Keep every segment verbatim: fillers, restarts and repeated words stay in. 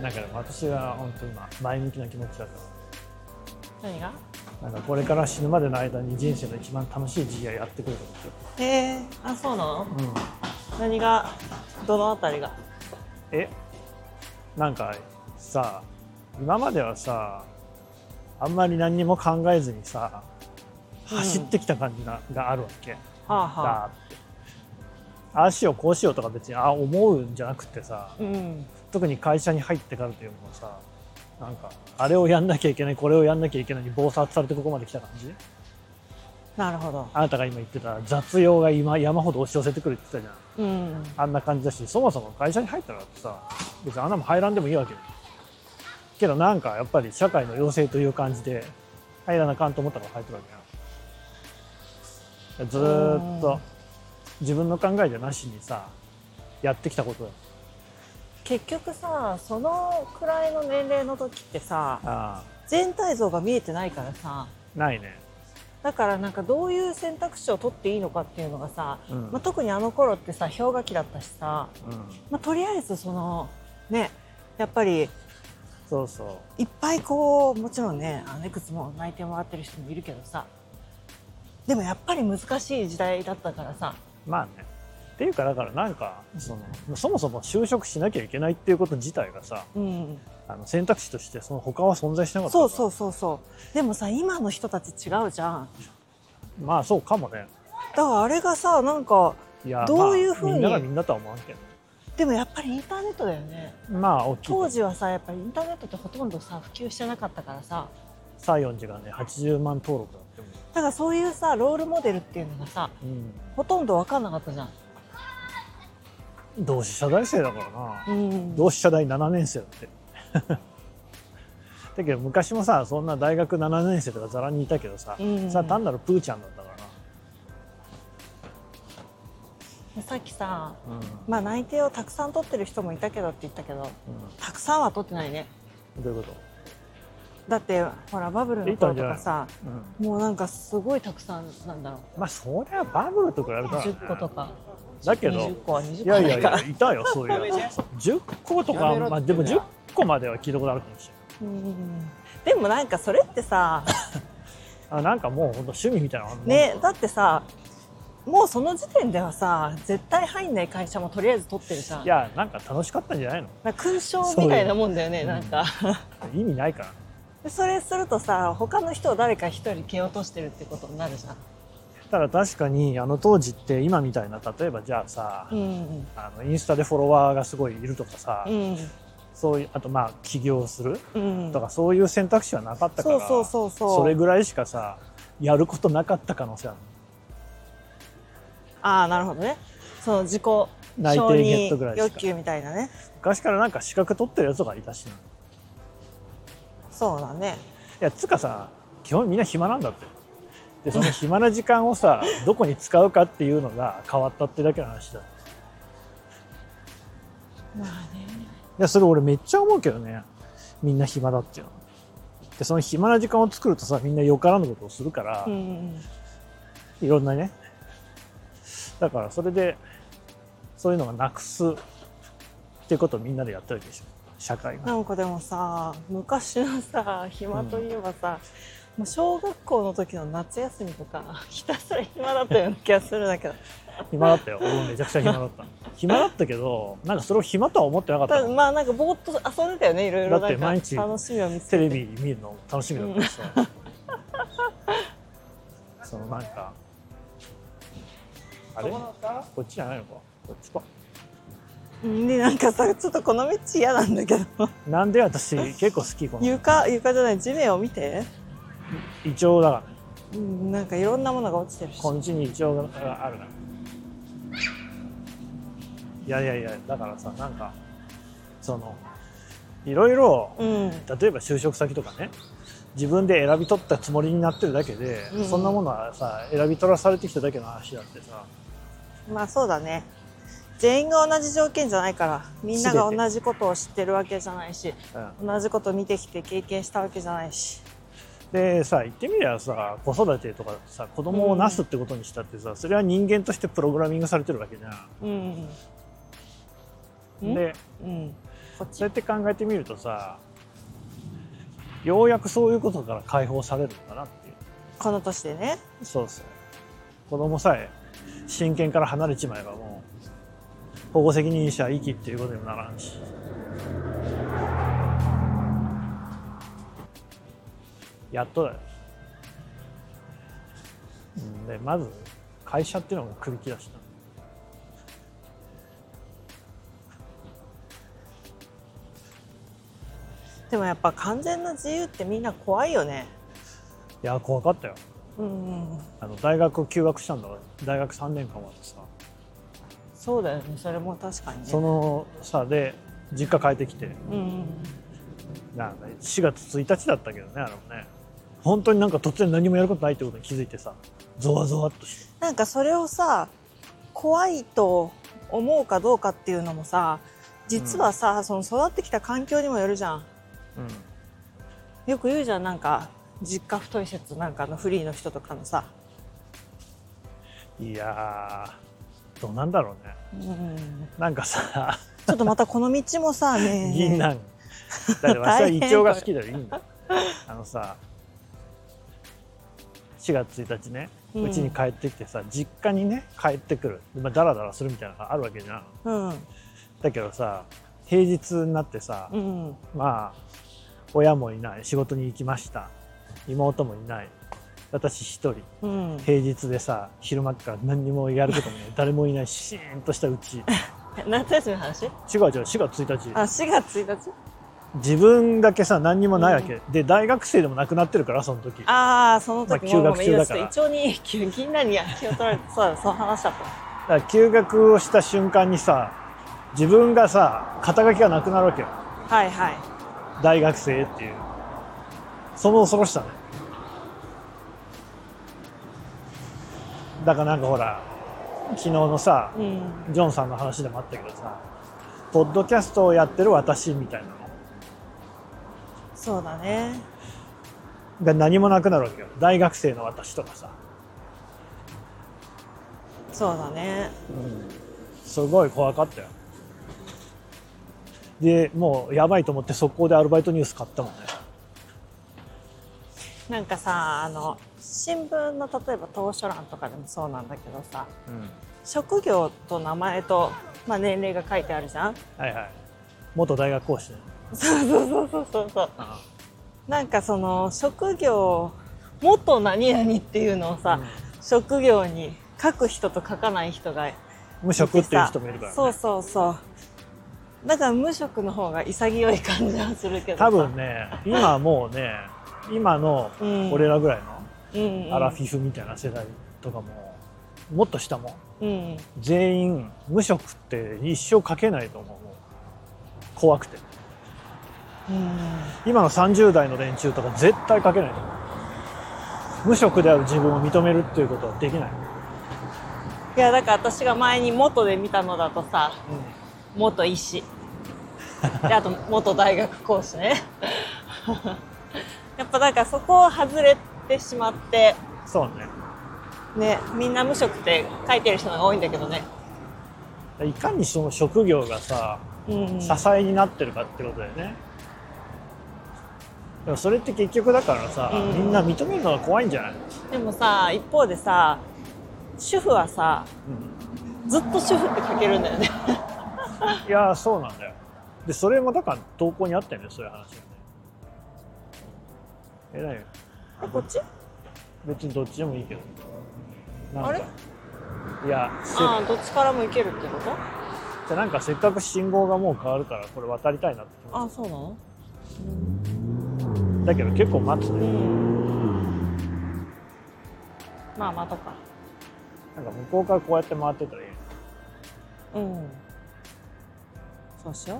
だから私は本当に今前向きな気持ちだか何が？ ら、なんかこれから死ぬまでの間に人生の一番楽しい時期がやってくると思ってる。 へえ、あ、そうなの？ うん。 何が、どのあたりが？ え、なんかさ、今まではさ、あんまり何にも考えずにさ、走ってきた感じが、うん、があるわけ。 はあはあ。 だって。ああしようこうしようとか別にあ思うんじゃなくてさ、 うん、 特に会社に入ってからというのもさ、なんかあれをやんなきゃいけないこれをやんなきゃいけないに暴殺されてここまで来た感じ。 なるほど。 あなたが今言ってた雑用が今山ほど押し寄せてくるって言ってたじゃん、うん、あんな感じだし、そもそも会社に入ったらってさ別にあんなも入らんでもいいわけけど、なんかやっぱり社会の要請という感じで入らなあかんと思ったから入ってるわけやん。ずーっと自分の考えじゃなしにさやってきたことだ。 結局さ、そのくらいの年齢の時ってさ、 ああ全体像が見えてないからさ。 ないね。 だからなんかどういう選択肢を取っていいのかっていうのがさ、うん、まあ、特にあの頃ってさ氷河期だったしさ、うん、まあ、とりあえずそのねやっぱりそうそういっぱいこうもちろんねあのいくつも内定もらってる人もいるけどさ、でもやっぱり難しい時代だったからさ。 まあね。っていうかだからなんかそのそもそも就職しなきゃいけないっていうこと自体がさ、うん、あの選択肢としてその他は存在しなかったから。 そうそうそうそう。でもさ今の人たち違うじゃん。 まあそうかもね。 だからあれがさなんかどういうふうに、まあ、 みんながみんなとは思わんけど。 でもやっぱりインターネットだよね。 まあ大きい。 当時はさやっぱりインターネットってほとんどさ普及してなかったからさ。 西園寺がねはちじゅうまん登録だっても。 だからそういうさロールモデルっていうのがさ、うん、ほとんど分かんなかったじゃん。 同志社大生だからな、うん、同志社大ななねん生だってだけど昔もさそんな大学ななねん生とかざらにいたけどさ、うん、さ単なるプーちゃんだったからな。さっきさ、うん、まあ内定をたくさん取ってる人もいたけどって言ったけど、うん、たくさんは取ってないね。 どういうこと？ だってほらバブルの頃とかさ、うん、もうなんかすごいたくさんなんだろう。 まあそりゃバブルと比べたら、ね、 じゅっことかだけどにじゅっこはにじゅっこいやいやいやいたよそういうじゅっことか、まあ、でもじゅっこまでは聞いたことあるかもしれない。うん、 でもなんかそれってさあなんかもうほんと趣味みたいなのね。だってさもうその時点ではさ絶対入んない会社もとりあえず取ってるじゃん。 いやなんか楽しかったんじゃないの？ なんか勲章みたいなもんだよね。なんか意味ないから。 それするとさ他の人を誰か一人蹴落としてるってことになるじゃん。 だから確かにあの当時って今みたいな例えばじゃあさ、うんうん、あのインスタでフォロワーがすごいいるとかさ、うん、そういうあとまあ起業する、うん、とかそういう選択肢はなかったから、そうそうそうそうそれぐらいしかさやることなかった可能性ある。 ああなるほどね。その自己承認欲求みたいなね。 昔からなんか資格取ってるやつがいたしな。 そうだね。 いやつかさ基本みんな暇なんだって。でその暇な時間をさどこに使うかっていうのが変わったってだけの話だ。 まあね。 いやそれ俺めっちゃ思うけどね。みんな暇だっていうの。でその暇な時間を作るとさみんなよからぬことをするから、うんうん、いろんなね。だからそれでそういうのがなくすっていうことをみんなでやってるでしょ社会が。 なんかでもさ昔のさ暇といえばさ、うん、もう小学校の時の夏休みとかひたすら暇だったような気がするんだけど暇だったよ。俺もめちゃくちゃ暇だった暇だったけどなんかそれを暇とは思ってなかったの。 まあなんかぼーっと遊んでたよねいろいろ。 だって毎日楽しみを見つけてテレビ見るの楽しみだったしさ、うん、そのなんかあれこっちじゃないのかこっちか。 でなんかさちょっとこの道嫌なんだけどなんで私結構好きこの床床じゃない地面を見てイチョウだからね。 うん、なんかいろんなものが落ちてるしこの地にイチョウがあるから。いやいやいやだからさなんかそのいろいろ、うん、例えば就職先とかね自分で選び取ったつもりになってるだけで、うん、そんなものはさ選び取らされてきただけの話だってさ。 まあそうだね。全員が同じ条件じゃないからみんなが同じことを知ってるわけじゃないし、うん、同じことを見てきて経験したわけじゃないし。 でさ言ってみればさ子育てとかさ子供をなすってことにしたってさ、うん、それは人間としてプログラミングされてるわけじゃん。うん、で、うん、 こっちそうやって考えてみるとさ、ようやくそういうことから解放されるのかなっていう。 この年でね。 そうそう。子供さえ親権から離れちまえばもう保護責任者遺棄っていうことにもならんし。やっとだよ。でまず会社っていうのが首切らした。 でもやっぱ完全な自由ってみんな怖いよね。 いや怖かったよ。 うんうん、 あの大学休学したんだから大学さんねんかんまでさ。 そうだよね。それも確かにね。 そのさで実家帰ってきて、 うんうん、 なんかしがつついたちだったけどね、あのね本当になんか突然何もやることないってことに気づいてさ、ゾワゾワっとして、 なんかそれをさ怖いと思うかどうかっていうのもさ、実はさ、うん、その育ってきた環境にもよるじゃん。うん、よく言うじゃん、なんか実家太い説なんかのフリーの人とかのさ。 いやーどうなんだろうね、うん、なんかさちょっとまたこの道もさね銀杏だって私はイチョウが好きだよ。いいんだあのさしがつついたちね、うちに帰ってきてさ、実家にね帰ってくる、まあ、ダラダラするみたいなのがあるわけじゃん、うん、だけどさ平日になってさ、うん、まあ親もいない、仕事に行きました、妹もいない、私一人、うん、平日でさ昼間から何にもやることもない誰もいないシーンとしたうち夏休みの話？違う違うしがつついたち。 あ、しがつついたち。 自分だけさ何にもないわけ、うん、で大学生でもなくなってるからその時。 ああその時、 まあ、休学中だから一応にみんなに気を取られてそうだ、その話だった。だから休学をした瞬間にさ自分がさ肩書きがなくなるわけよ。 はいはい。 大学生っていうその恐ろしさね。だからなんかほら昨日のさ、うん、ジョンさんの話でもあったけどさ、ポッドキャストをやってる私みたいなの。 そうだね。 が何もなくなるわけよ。大学生の私とかさ。 そうだね。 うん、すごい怖かったよ。でもうやばいと思って速攻でアルバイトニュース買ったもんね。 なんかさ、あの新聞の例えば投書欄とかでもそうなんだけどさ、うん、職業と名前と、まあ、年齢が書いてあるじゃん。 はいはい。元大学講師ね。 そうそうそうそうそうそう。なんかその職業元何々っていうのをさ、うん、職業に書く人と書かない人が無職っていう人もいるからね。 そうそうそう。だから無職の方が潔い感じはするけどさ。 多分ね今もうね今の俺らぐらいのアラフィフみたいな世代とかももっと下も、うん、全員無職って一生書けないと思う。怖くて、うん、今のさんじゅう代の連中とか絶対書けないと思う。無職である自分を認めるっていうことはできない。 いやだから私が前に元で見たのだとさ、うん、元医師であと元大学講師ねやっぱなんかそこを外れてしまって。 そうね。 ね、みんな無職って書いてる人が多いんだけどね。 いかにその職業がさ、うんうん、支えになってるかってことだよね。でもそれって結局だからさ、うん、みんな認めるのが怖いんじゃない？ でもさ一方でさ主婦はさ、うん、ずっと主婦って書けるんだよねいやそうなんだよ。でそれもだから投稿にあったよね、そういう話がね。えらいよ。 あ、こっち？ 別にどっちでもいいけど。なんかあれ？ いや、 ああ、どっちからも行けるってこと？ じゃあなんかせっかく信号がもう変わるからこれ渡りたいなって気持ち。 あ、そうなの？ だけど結構待つね。うん、 まあ待とうか。 なんか向こうからこうやって回ってたらいい。 うん。そうしよう。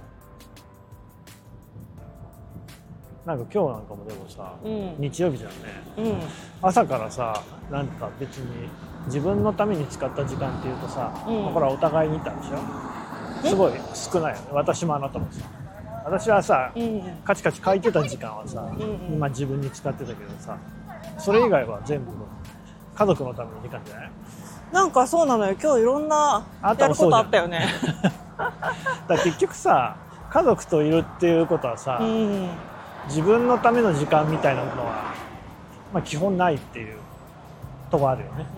なんか今日なんかもでもさ、うん、日曜日じゃんね、うん、朝からさなんか別に自分のために使った時間っていうとさ、うんまあ、これはお互いにいたんでしょ。すごい少ないよね。私もあなたもさ。私はさ、うん、カチカチ書いてた時間はさ、うんうん、今自分に使ってたけどさ、それ以外は全部家族のために時間じゃない？ なんかそうなのよ。今日いろんなやることあったよねだから結局さ家族といるっていうことはさ、うん、自分のための時間みたいなものは、まあ、基本ないっていうとこあるよね、うん、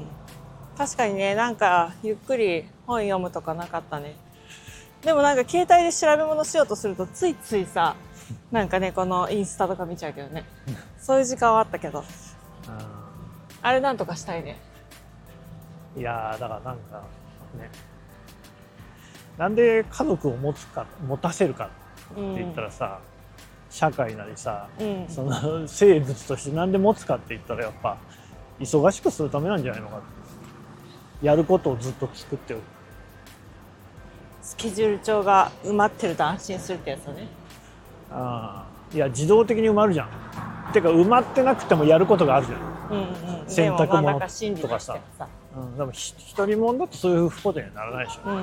確かにね。なんかゆっくり本読むとかなかったね。でもなんか携帯で調べ物しようとするとついついさ、なんかねこのインスタとか見ちゃうけどねそういう時間はあったけど、うん、あれなんとかしたいね。 いやーだからなんかね、なんで家族を持つか持たせるかって言ったらさ、うん、社会なりさ、うん、その生物としてなんで持つかって言ったらやっぱ忙しくするためなんじゃないのかって。やることをずっと作っておく。 スケジュール帳が埋まってると安心するってやつだね。 ああ、いや自動的に埋まるじゃん。てか埋まってなくてもやることがあるじゃん、うんうん、洗濯物とかさ。うん、でも一人者だとそういうことにはならないでしょ、うん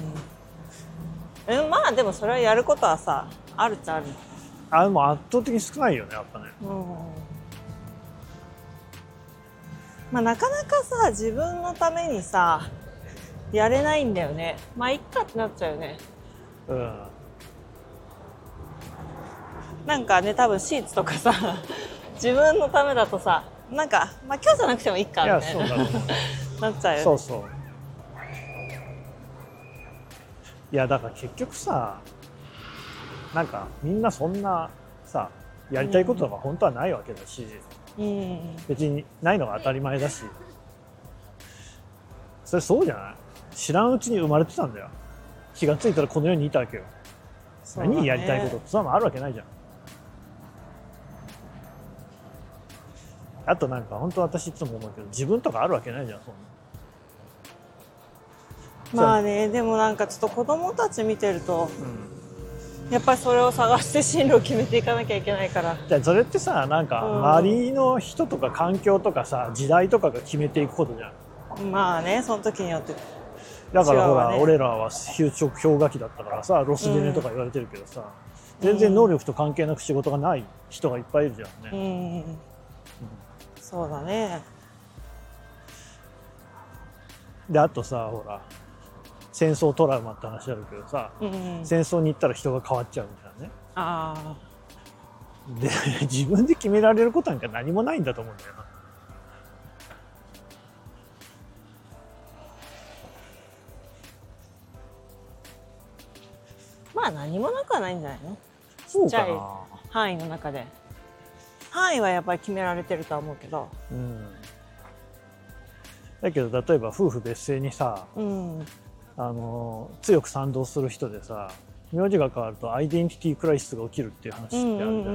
うん、まあでもそれはやることはさあるっちゃある。 あでも圧倒的に少ないよねやっぱね、うん、 まあなかなかさ自分のためにさやれないんだよね。まあいっかってなっちゃうよね。うん。なんかね多分シーツとかさ自分のためだとさなんかまあ今日じゃなくてもいいかみたいな。いやそうだねなっちゃうよね。 そうそう。いやだから結局さなんかみんなそんなさやりたいことが本当はないわけだし、うん、別にないのが当たり前だし、それそうじゃない？知らんうちに生まれてたんだよ。気がついたらこの世にいたわけよ。そうだね、何やりたいことってそんなのあるわけないじゃん。あとなんか本当私いつも思うけど自分とかあるわけないじゃんそんな。まあねでもなんかちょっと子供たち見てると、うん、やっぱりそれを探して進路を決めていかなきゃいけないから。 じゃあそれってさなんか周りの人とか環境とかさ時代とかが決めていくことじゃん。まあねその時によって。 だからほら、ね、俺らは就職氷河期だったからさロスジェネとか言われてるけどさ、うん、全然能力と関係なく仕事がない人がいっぱいいるじゃんね、うんうん、 そうだね。 であとさほら戦争トラウマって話あるけどさ、うんうん、戦争に行ったら人が変わっちゃうみたいなね。あで自分で決められることなんか何もないんだと思うんだよな。 まあ何もなくはないんじゃないの？ちっちゃい範囲の中で。範囲はやっぱり決められてるとは思うけど、うん、 だけど例えば夫婦別姓にさ、うん、あの強く賛同する人でさ名字が変わるとアイデンティティクライシスが起きるっていう話ってあるじゃん、うんうんうん、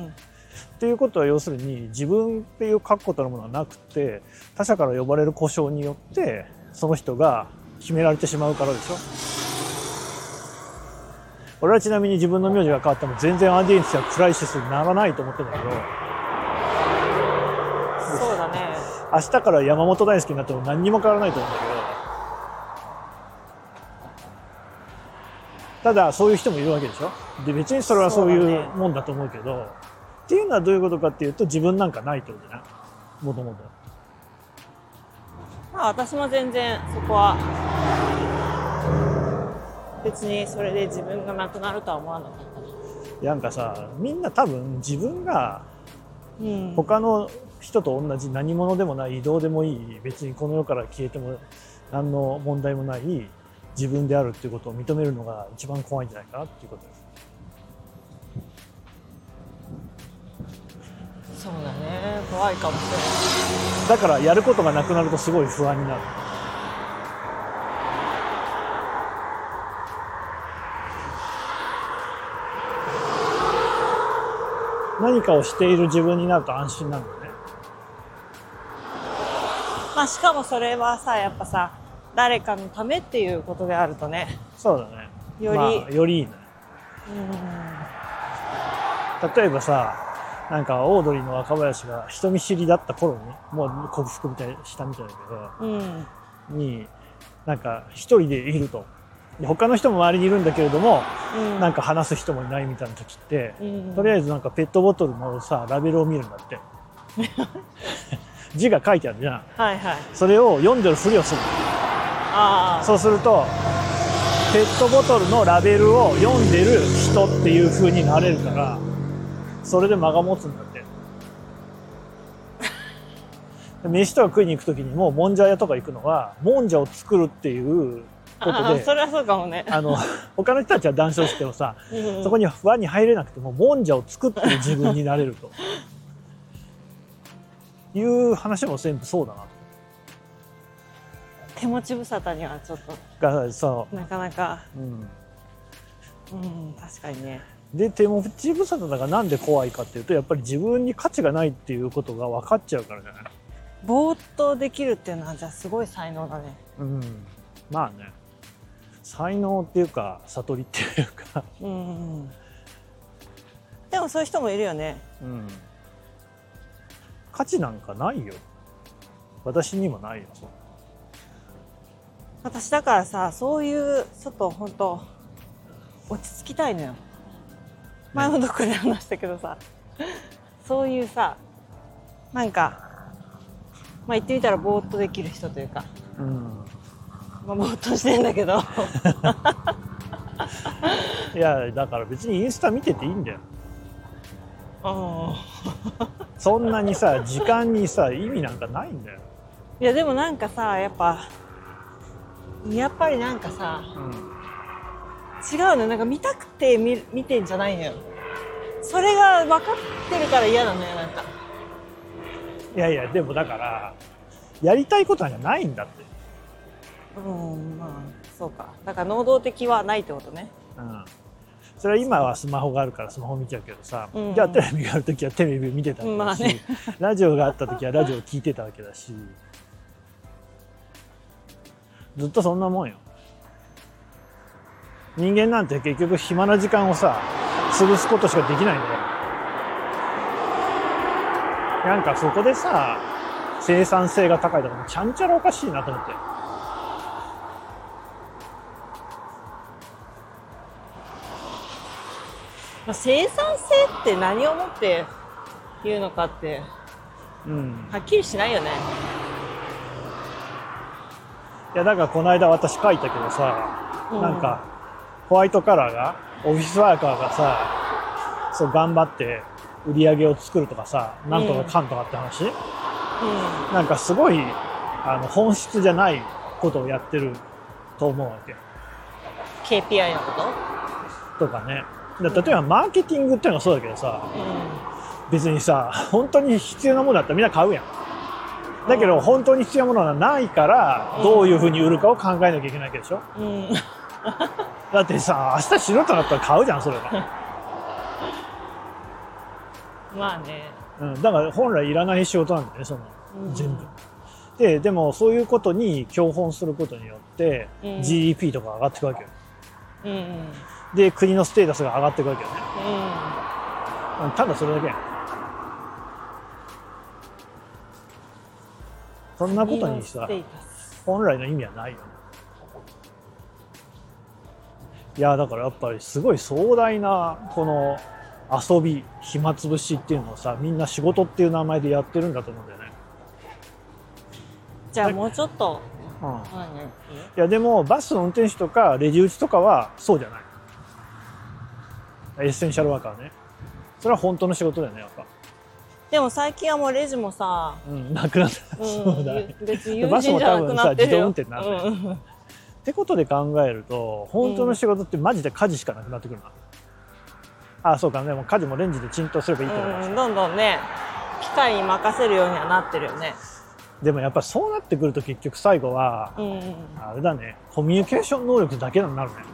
っていうことは要するに自分っていう確固たるものはなくて他者から呼ばれる呼称によってその人が決められてしまうからでしょ。俺はちなみに自分の名字が変わっても全然アイデンティティはクライシスにならないと思ってるんだけど、 そうだね。 明日から山本大輔になっても何にも変わらないと思うんだけど、ただそういう人もいるわけでしょ。で別にそれはそういうもんだと思うけど、っていうのはどういうことかっていうと自分なんかないってことじゃない、もともと。 まあ私も全然そこは別にそれで自分がなくなるとは思わなかった。 なんかさみんな多分自分が他の人と同じ何者でもない異動でもいい別にこの世から消えても何の問題もない自分であるっていうことを認めるのが一番怖いんじゃないかなっていうことです。 そうだね、怖いかもしれない。 だからやることがなくなるとすごい不安になる。何かをしている自分になると安心なんだよね。 まあしかもそれはさやっぱさ誰かのためっていうことであるとね。 そうだね。より、まあ、よりいいね。うん。例えばさなんかオードリーの若林が人見知りだった頃にもう克服みたいしたみたいだけど、うん、になんか一人でいると。で他の人も周りにいるんだけれども、うん、なんか話す人もいないみたいな時って、うん、とりあえずなんかペットボトルのさラベルを見るんだって字が書いてあるじゃん、はいはい、それを読んでるふりをする。あそうするとペットボトルのラベルを読んでる人っていう風になれるから、それで間が持つんだって。飯とか食いに行くときにももんじゃ屋とか行くのはもんじゃを作るっていうことで、 それはそうかもね。 あの他の人たちは談笑してもさ、うん、そこに輪に入れなくてももんじゃを作ってる自分になれるという話も全部そうだなと。 手持ち無沙汰にはちょっとがそうなかなか、 うん、 うん、確かにね。 で手持ち無沙汰だからなんで怖いかっていうと、やっぱり自分に価値がないっていうことが分かっちゃうからじゃない。 ぼーっとできるっていうのはじゃあすごい才能だね。 うん、まあね、才能っていうか悟りっていうかうん、うん、 でもそういう人もいるよね。 うん、価値なんかないよ。私にもないよ。 私だからさ、そういうちょっと本当落ち着きたいのよ。前もどっかで話したけどさ、そういうさ、なんかまあ言ってみたらぼーっとできる人というか、うん、まあぼーっとしてんだけどいやだから別にインスタ見てていいんだよ。そんなにさ時間にさ意味なんかないんだよ。 いやでもなんかさ、やっぱやっぱりなんかさ、うん、違うの。なんか見たくて 見, 見てんじゃないのよ。それが分かってるから嫌なのよ。なんかいやいやでもだからやりたいことなんかないんだって。 うん、まあそうか。だから能動的はないってことね。 うん、それは今はスマホがあるからスマホ見ちゃうけどさ、うん、じゃあテレビがある時はテレビ見てたわけだし、まあね、ラジオがあった時はラジオ聞いてたわけだし、ずっとそんなもんよ。人間なんて結局暇な時間をさ潰すことしかできないんだよ。なんかそこでさ生産性が高いとかもちゃんちゃらおかしいなと思って。 まあ、生産性って何をもって言うのかって、うん、はっきりしないよね。 いやだからこの間私書いたけどさ、うん、なんかホワイトカラーがオフィスワーカーがさそう頑張って売り上げを作るとかさ、なんとかかんとかって話、うんうん、なんかすごいあの本質じゃないことをやってると思うわけ。 ケーピーアイ のこととかね。だ例えばマーケティングっていうのはそうだけどさ、うん、別にさ本当に必要なものだったらみんな買うやん。だけど本当に必要なものがないからどういうふうに売るかを考えなきゃいけないわけでしょ、うん、だってさ明日死ぬとなったら買うじゃんそれはまあね、 うん、だから本来いらない仕事なんだよねその、うん、全部で。でもそういうことに共本することによって、うん、ジーディーピー とか上がっていくわけよ、うんうん、で国のステータスが上がっていくわけよね、うん、ただそれだけやん。そんなことにさ本来の意味はないよね。いやだからやっぱりすごい壮大なこの遊び暇つぶしっていうのをさみんな仕事っていう名前でやってるんだと思うんだよね。 じゃあもうちょっと、うん、いやでもバスの運転手とかレジ打ちとかはそうじゃない。エッセンシャルワーカーね。それは本当の仕事だよねやっぱ。 でも最近はもうレジもさ、 うん、なくなった、うん、そうだね。 別に友人じゃなくなってるよ。 バスも多分さ自動運転になる、ね、うん、ってことで考えると本当の仕事ってマジで家事しかなくなってくるな、うん、ああそうかね。もう家事もレンジでチンとすればいいってことです、うん、 どんどんね機械に任せるようにはなってるよね。 でもやっぱそうなってくると結局最後は、うん、あれだね、コミュニケーション能力だけになるね。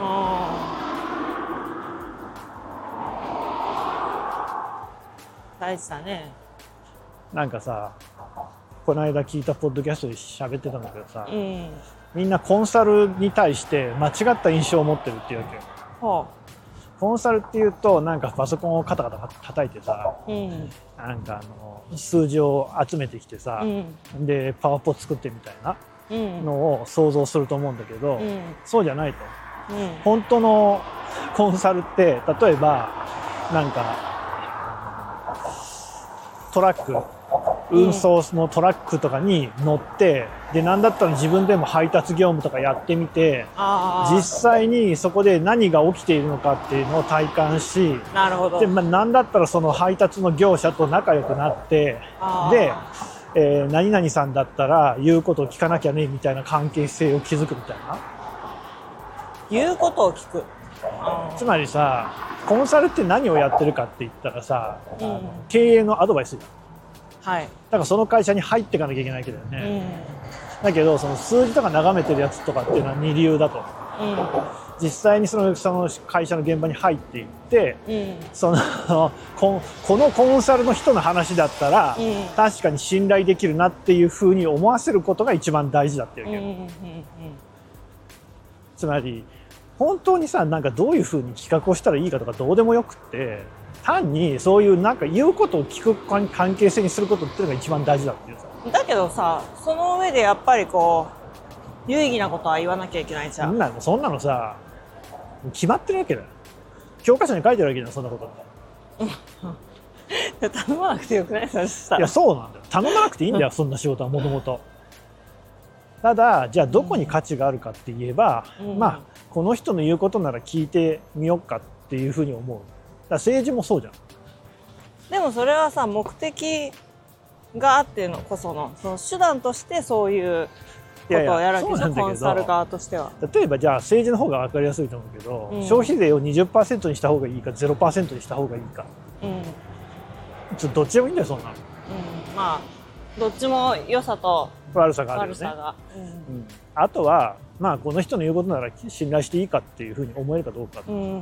大事だね。 なんかさこの間聞いたポッドキャストで喋ってたんだけどさ、うん、みんなコンサルに対して間違った印象を持ってるっていうわけよ。はあ、コンサルっていうとなんかパソコンをカタカタ叩いてさ、うん、なんかあの数字を集めてきてさ、うん、でパワポ作ってみたいなのを想像すると思うんだけど、うん、そうじゃないと、うん、本当のコンサルって例えばなんかトラック運送のトラックとかに乗って、で何だったら自分でも配達業務とかやってみて、実際にそこで何が起きているのかっていうのを体感し、 なるほど。 で、まあ、何だったらその配達の業者と仲良くなって、で、えー、何々さんだったら言うことを聞かなきゃねみたいな関係性を築くみたいな。 言うことを聞く。 つまりさ、コンサルって何をやってるかって言ったらさ、うん、経営のアドバイス。 はい。 だからその会社に入っていかなきゃいけないけどね。うん、だけどその数字とか眺めてるやつとかっていうのは二流だと。うん、実際にそのその会社の現場に入っていって、うん、そのここのコンサルの人の話だったら、うん、確かに信頼できるなっていうふうに思わせることが一番大事だっていうわけ、うんうんうんうん、つまり本当にさ、なんかどういうふうに企画をしたらいいかとかどうでもよくって、単にそういうなんか言うことを聞く関係性にすることっていうのが一番大事だっていうさ。 だけどさ、その上でやっぱりこう有意義なことは言わなきゃいけないじゃん。 そんなのそんなのさ決まってるわけだよ。教科書に書いてるわけじゃん、そんなことって頼まなくてよくない？そしたら。 いや、そうなんだよ。頼まなくていいんだよそんな仕事はもともと。ただじゃあどこに価値があるかって言えば、うん、まあこの人の言うことなら聞いてみようかっていうふうに思う。だから政治もそうじゃん。 でもそれはさ、目的があってのこそのその手段としてそういうことをやるわけでしょ、コンサル側としては。 例えばじゃあ政治の方が分かりやすいと思うけど、うん、消費税を にじゅっパーセント にした方がいいか ゼロパーセント にした方がいいか、うん、ちょっとどっちでもいいんだよそんなの、 うん、まあどっちも良さと悪さがあるよね。 悪さが、うんうん、 あとはまあこの人の言うことなら信頼していいかっていうふうに思えるかどうか、うんうん、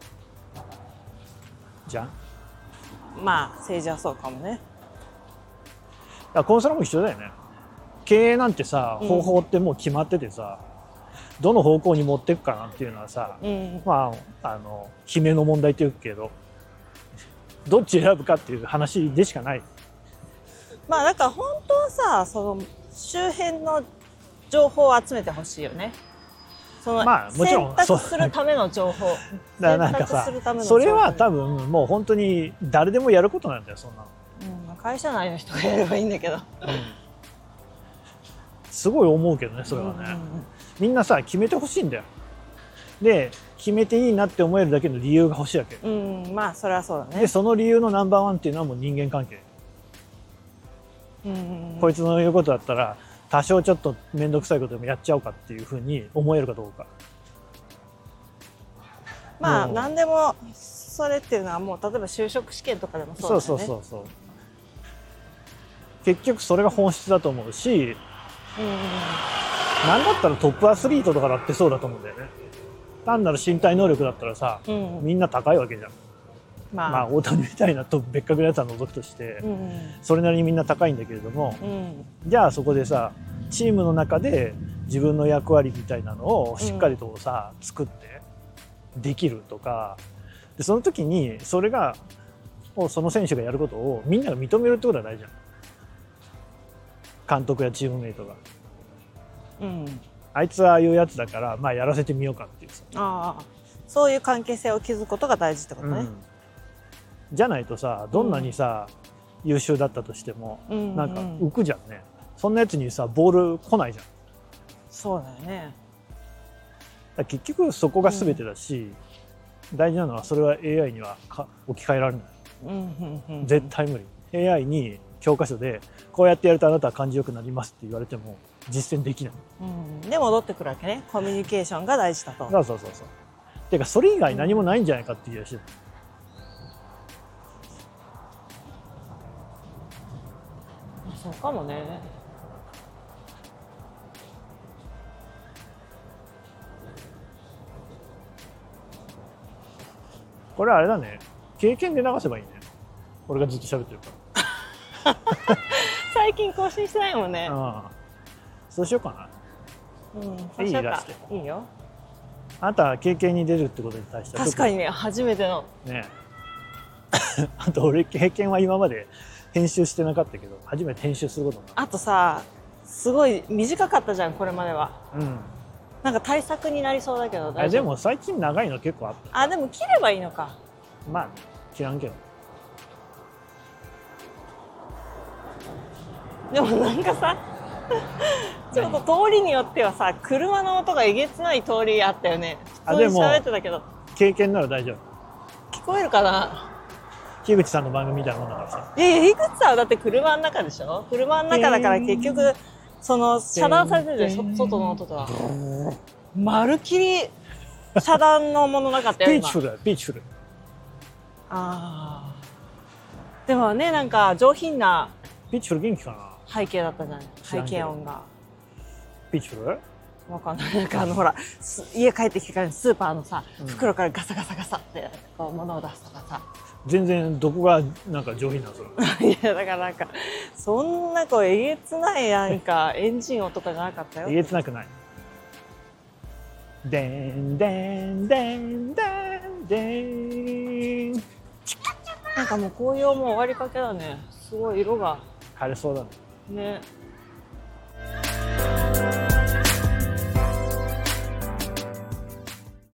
じゃん。 まあ政治はそうかもね。 コンサルも一緒だよね。経営なんてさ、方法ってもう決まっててさ、うん、どの方向に持っていくかなんていうのはさ、うん、まああの決めの問題っていうけど、どっち選ぶかっていう話でしかない。 まあだから本当はさ、その周辺の情報を集めてほしいよね。そのまあもちろん選択するための情報。 だからなんかさ、それは多分もう本当に誰でもやることなんだよ、そんなの。 うん、会社内の人がやればいいんだけど。うん、 すごい思うけどね、それはね。うんうんうん、みんなさ決めてほしいんだよ。で決めていいなって思えるだけの理由が欲しいわけ。 うん、まあそれはそうだね。 でその理由のナンバーワンっていうのはもう人間関係。うんうんうん、こいつの言うことだったら多少ちょっと面倒くさいことでもやっちゃおうかっていうふうに思えるかどうか。 まあ何でもそれっていうのはもう例えば就職試験とかでもそうだよね。 そうそうそうそう。結局それが本質だと思うし、うんうん、なんだったらトップアスリートとかだってそうだと思うんだよね。単なる身体能力だったらさ、うん、みんな高いわけじゃん。まあ、まあ大谷みたいなと別格のやつは除くとして、うん、それなりにみんな高いんだけれども、うん、じゃあそこでさチームの中で自分の役割みたいなのをしっかりとさ、うん、作ってできるとかで、その時にそれがその選手がやることをみんなが認めるってことは大事じゃん。監督やチームメイトが、うん、あいつはああいうやつだから、まあ、やらせてみようかっていうさ、 ああ、そういう関係性を築くことが大事ってことね、うん、 じゃないとさ、どんなにさ、うん、優秀だったとしても、うんうん、なんか浮くじゃんね。そんなやつにさボール来ないじゃん。 そうだよね。 だ結局そこが全てだし、うん、大事なのはそれは エーアイ にはか置き換えられない、うんうんうんうん、絶対無理。 エーアイ に教科書でこうやってやるとあなたは感じよくなりますって言われても実践できない、 うん、で戻ってくるわけね。コミュニケーションが大事だと。 そうそうそうそう。てかそれ以外何もないんじゃないかっていう気がしてる、 うん、そうかもね。 これはあれだね、経験で流せばいいね。俺がずっと喋ってるから最近更新してないもんね。 ああ、そうしようかな。うん、そうしようか。 いいよ。 あなたは経験に出るってことに対しては確かにね、初めてのねあと俺経験は今まで編集してなかったけど初めて編集することになる。 あとさ、すごい短かったじゃんこれまでは。うん、なんか対策になりそうだけど大丈夫？ でも最近長いの結構あった。 あ、でも切ればいいのか。 まあ切らんけど。 でもなんかさちょっと通りによってはさ車の音がえげつない通りあったよね。普通に喋ってたけど経験なら大丈夫。 聞こえるかな。 樋口さんの番組みたいなもんだからさ。 いやいや、樋口さんはだって車の中でしょ。車の中だから結局その遮断されてるじゃん、外の音とは。まるっきり遮断のものなかったよ。 ピーチフルだよ、ピーチフル。 ああ。でもね、なんか上品なピーチフル元気かな。 背景だったじゃない。背景音が。 ピーチフル？ わかんない。なんかあのほら家帰ってきてからスーパーのさ、うん、袋からガサガサガサってこう物を出すとかさ。 全然どこがなんか上品なんそれ。いやだからなんかそんなこうえげつないなんかエンジン音とかじゃなかったよ。 えげつなくない。でんでんでんでんでん。 なんかもう紅葉も終わりかけだね。すごい色が晴れそうだね。 ね。